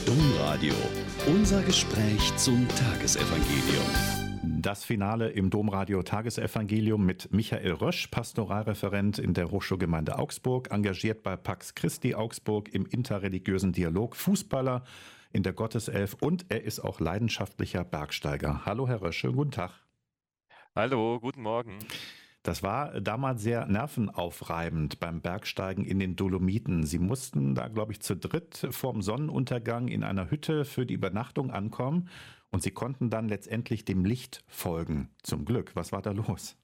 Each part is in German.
Domradio. Unser Gespräch zum Tagesevangelium. Das Finale im Domradio Tagesevangelium mit Michael Rösch, Pastoralreferent in der Hochschulgemeinde Augsburg, engagiert bei Pax Christi Augsburg im interreligiösen Dialog, Fußballer in der Gotteself und er ist auch leidenschaftlicher Bergsteiger. Hallo Herr Rösch, schönen guten Tag. Hallo, guten Morgen. Das war damals sehr nervenaufreibend beim Bergsteigen in den Dolomiten. Sie mussten da, glaube ich, zu dritt vorm Sonnenuntergang in einer Hütte für die Übernachtung ankommen und Sie konnten dann letztendlich dem Licht folgen. Zum Glück. Was war da los?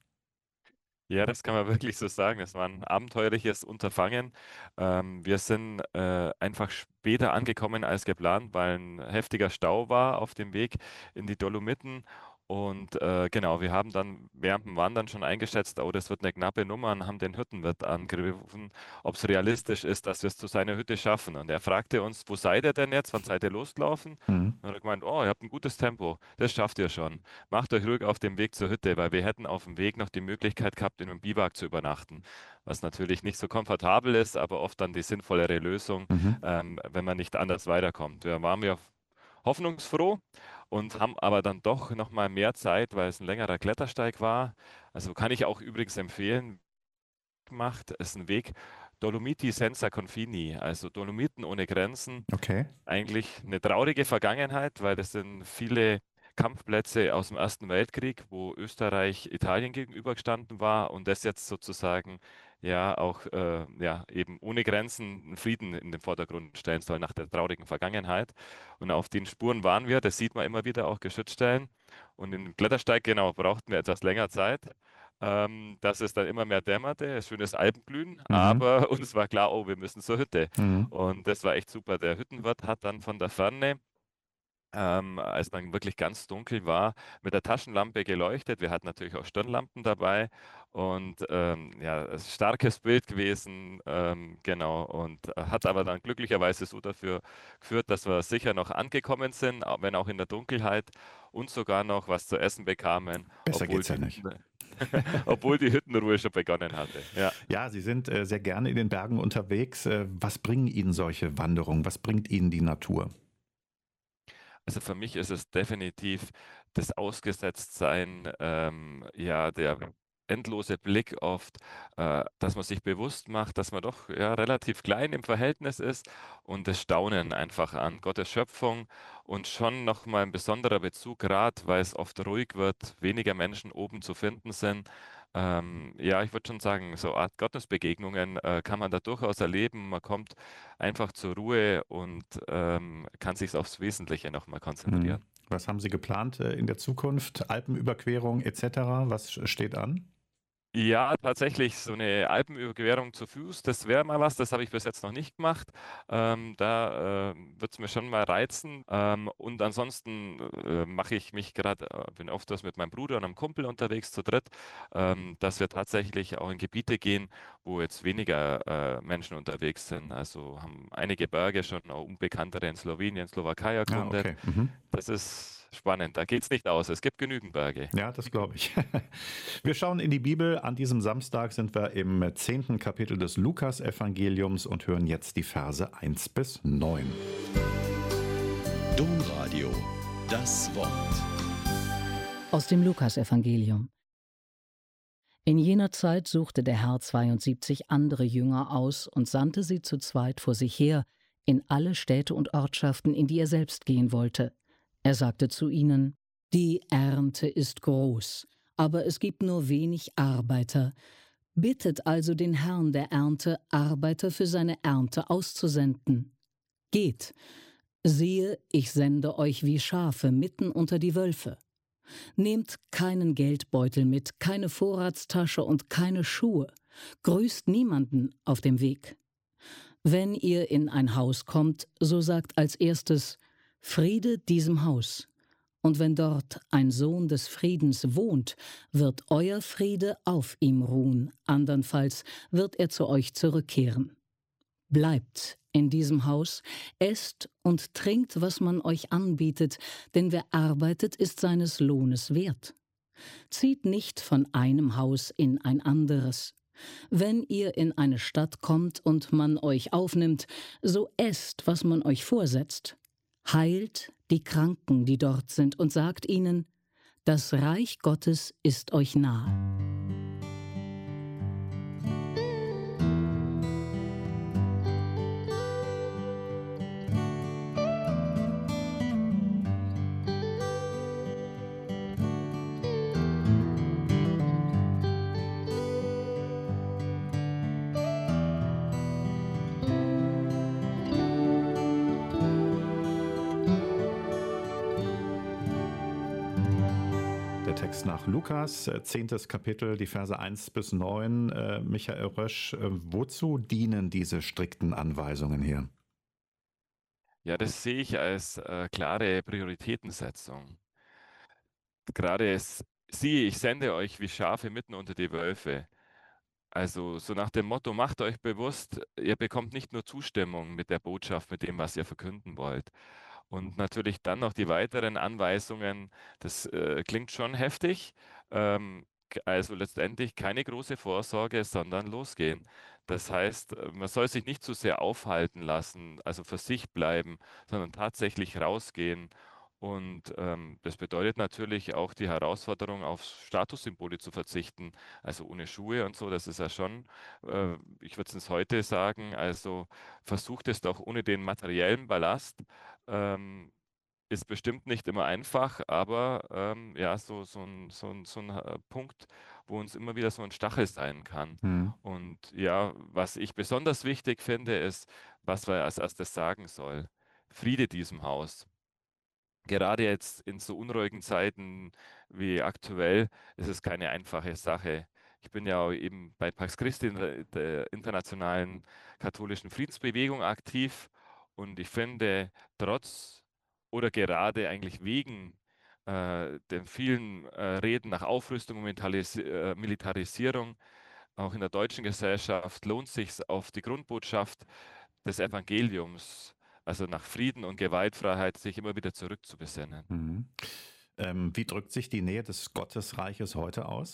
Ja, das kann man wirklich so sagen. Das war ein abenteuerliches Unterfangen. Wir sind einfach später angekommen als geplant, weil ein heftiger Stau war auf dem Weg in die Dolomiten. Und genau, wir haben dann während dem Wandern schon eingeschätzt, oh, das wird eine knappe Nummer und haben den Hüttenwirt angerufen, ob es realistisch ist, dass wir es zu seiner Hütte schaffen. Und er fragte uns, wo seid ihr denn jetzt? Wann seid ihr losgelaufen? Mhm. Und er hat gemeint, oh, ihr habt ein gutes Tempo, das schafft ihr schon. Macht euch ruhig auf dem Weg zur Hütte, weil wir hätten auf dem Weg noch die Möglichkeit gehabt, in einem Biwak zu übernachten. Was natürlich nicht so komfortabel ist, aber oft dann die sinnvollere Lösung, Mhm. wenn man nicht anders weiterkommt. Da waren wir hoffnungsfroh und haben aber dann doch noch mal mehr Zeit, weil es ein längerer Klettersteig war. Also kann ich auch übrigens empfehlen, gemacht, ist ein Weg Dolomiti Senza Confini, also Dolomiten ohne Grenzen. Okay. Eigentlich eine traurige Vergangenheit, weil das sind viele Kampfplätze aus dem Ersten Weltkrieg, wo Österreich Italien gegenübergestanden war und das jetzt sozusagen ja auch ja, eben ohne Grenzen einen Frieden in den Vordergrund stellen soll nach der traurigen Vergangenheit. Und auf den Spuren waren wir, das sieht man immer wieder, auch Geschützstellen. Und im Klettersteig, genau, brauchten wir etwas länger Zeit. Dass es dann immer mehr dämmerte, schönes Alpenglühen, Mhm. aber uns war klar, oh, wir müssen zur Hütte. Mhm. Und das war echt super. Der Hüttenwirt hat dann von der Ferne, als dann wirklich ganz dunkel war, mit der Taschenlampe geleuchtet. Wir hatten natürlich auch Stirnlampen dabei und ja, es ist ein starkes Bild gewesen, genau. Und hat aber dann glücklicherweise so dafür geführt, dass wir sicher noch angekommen sind, wenn auch in der Dunkelheit und sogar noch was zu essen bekamen, Besser geht's ja nicht. obwohl die Hüttenruhe schon begonnen hatte. Ja. Ja, Sie sind sehr gerne in den Bergen unterwegs. Was bringen Ihnen solche Wanderungen? Was bringt Ihnen die Natur? Also für mich ist es definitiv das Ausgesetztsein, ja, der endlose Blick oft, dass man sich bewusst macht, dass man doch ja, relativ klein im Verhältnis ist und das Staunen einfach an Gottes Schöpfung und schon nochmal ein besonderer Bezug, gerade weil es oft ruhig wird, weniger Menschen oben zu finden sind. Ja, ich würde schon sagen, so Art Gottesbegegnungen kann man da durchaus erleben. Man kommt einfach zur Ruhe und kann sich aufs Wesentliche nochmal Mhm. konzentrieren. Was haben Sie geplant in der Zukunft? Alpenüberquerung etc.? Was steht an? Ja, tatsächlich, so eine Alpenüberquerung zu Fuß, das wäre mal was, das habe ich bis jetzt noch nicht gemacht. Da würde es mir schon mal reizen. Und ansonsten mache ich mich gerade, bin oft das mit meinem Bruder und einem Kumpel unterwegs zu dritt, dass wir tatsächlich auch in Gebiete gehen, wo jetzt weniger Menschen unterwegs sind. Also haben einige Berge schon, auch unbekanntere in Slowenien, Slowakei Ah, erkundet. okay. Mhm. Das ist spannend, da geht es nicht aus. Es gibt genügend Berge. Ja, das glaube ich. Wir schauen in die Bibel. An diesem Samstag sind wir im 10. Kapitel des Lukas-Evangeliums und hören jetzt die Verse 1 bis 9. Domradio. Das Wort. Aus dem Lukasevangelium. In jener Zeit suchte der Herr 72 andere Jünger aus und sandte sie zu zweit vor sich her in alle Städte und Ortschaften, in die er selbst gehen wollte. Er sagte zu ihnen: Die Ernte ist groß, aber es gibt nur wenig Arbeiter. Bittet also den Herrn der Ernte, Arbeiter für seine Ernte auszusenden. Geht, siehe, ich sende euch wie Schafe mitten unter die Wölfe. Nehmt keinen Geldbeutel mit, keine Vorratstasche und keine Schuhe. Grüßt niemanden auf dem Weg. Wenn ihr in ein Haus kommt, so sagt als erstes: Friede diesem Haus. Und wenn dort ein Sohn des Friedens wohnt, wird euer Friede auf ihm ruhen, andernfalls wird er zu euch zurückkehren. Bleibt in diesem Haus, esst und trinkt, was man euch anbietet, denn wer arbeitet, ist seines Lohnes wert. Zieht nicht von einem Haus in ein anderes. Wenn ihr in eine Stadt kommt und man euch aufnimmt, so esst, was man euch vorsetzt. heilt die Kranken, die dort sind, und sagt ihnen, das Reich Gottes ist euch nahe. Der Text nach Lukas, 10. Kapitel, die Verse 1 bis 9. Michael Rösch, wozu dienen diese strikten Anweisungen hier? Ja, das sehe ich als klare Prioritätensetzung. Gerade siehe, ich sende euch wie Schafe mitten unter die Wölfe. Also so nach dem Motto, macht euch bewusst, ihr bekommt nicht nur Zustimmung mit der Botschaft, mit dem, was ihr verkünden wollt. Und natürlich dann noch die weiteren Anweisungen, das klingt schon heftig. Also letztendlich keine große Vorsorge, sondern losgehen. Das heißt, man soll sich nicht zu sehr aufhalten lassen, also für sich bleiben, sondern tatsächlich rausgehen. Und das bedeutet natürlich auch die Herausforderung, auf Statussymbole zu verzichten, also ohne Schuhe und so. Das ist ja schon, ich würde es heute sagen, also versucht es doch ohne den materiellen Ballast. Ähm, Ist bestimmt nicht immer einfach, aber ja, so ein Punkt, wo uns immer wieder so ein Stachel sein kann. Hm. Und ja, was ich besonders wichtig finde, ist, was wir als erstes sagen soll. Friede diesem Haus. Gerade jetzt in so unruhigen Zeiten wie aktuell ist es keine einfache Sache. Ich bin ja auch eben bei Pax Christi in der internationalen katholischen Friedensbewegung aktiv und ich finde, trotz oder gerade eigentlich wegen den vielen Reden nach Aufrüstung und Militarisierung, auch in der deutschen Gesellschaft, lohnt sich auf die Grundbotschaft des Evangeliums, also nach Frieden und Gewaltfreiheit, sich immer wieder zurückzubesinnen. Mhm. Wie drückt sich die Nähe des Gottesreiches heute aus?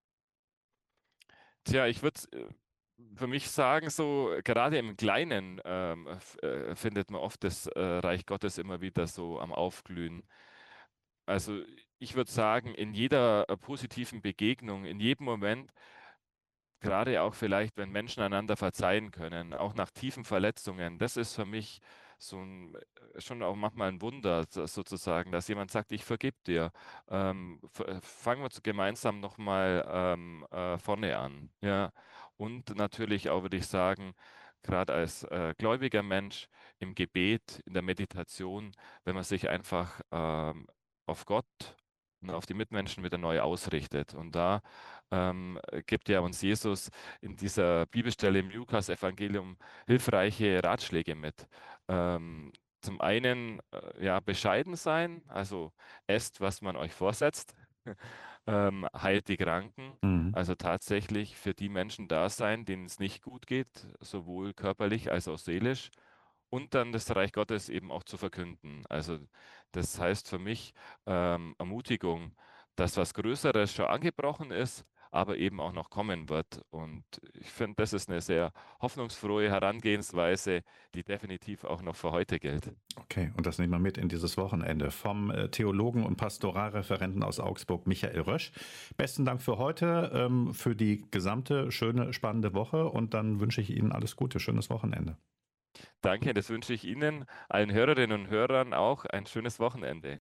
Tja, ich würde für mich sagen, so gerade im Kleinen findet man oft das Reich Gottes immer wieder so am Aufglühen. Also ich würde sagen, in jeder positiven Begegnung, in jedem Moment, gerade auch vielleicht, wenn Menschen einander verzeihen können, auch nach tiefen Verletzungen, das ist für mich schon auch manchmal ein Wunder sozusagen, dass jemand sagt, ich vergib dir. Fangen wir gemeinsam nochmal vorne an. Ja. Und natürlich auch, würde ich sagen, gerade als gläubiger Mensch im Gebet, in der Meditation, wenn man sich einfach auf Gott und auf die Mitmenschen wieder neu ausrichtet. Und da gibt ja uns Jesus in dieser Bibelstelle im Lukas-Evangelium hilfreiche Ratschläge mit. Zum einen, ja, bescheiden sein, also esst, was man euch vorsetzt, heilt die Kranken, Mhm. also tatsächlich für die Menschen da sein, denen es nicht gut geht, sowohl körperlich als auch seelisch. Und dann das Reich Gottes eben auch zu verkünden. Also das heißt für mich Ermutigung, dass was Größeres schon angebrochen ist, aber eben auch noch kommen wird. Und ich finde, das ist eine sehr hoffnungsfrohe Herangehensweise, die definitiv auch noch für heute gilt. Okay, und das nehmen wir mit in dieses Wochenende vom Theologen und Pastoralreferenten aus Augsburg, Michael Rösch. Besten Dank für heute, für die gesamte schöne, spannende Woche und dann wünsche ich Ihnen alles Gute, schönes Wochenende. Danke, das wünsche ich Ihnen, allen Hörerinnen und Hörern auch ein schönes Wochenende.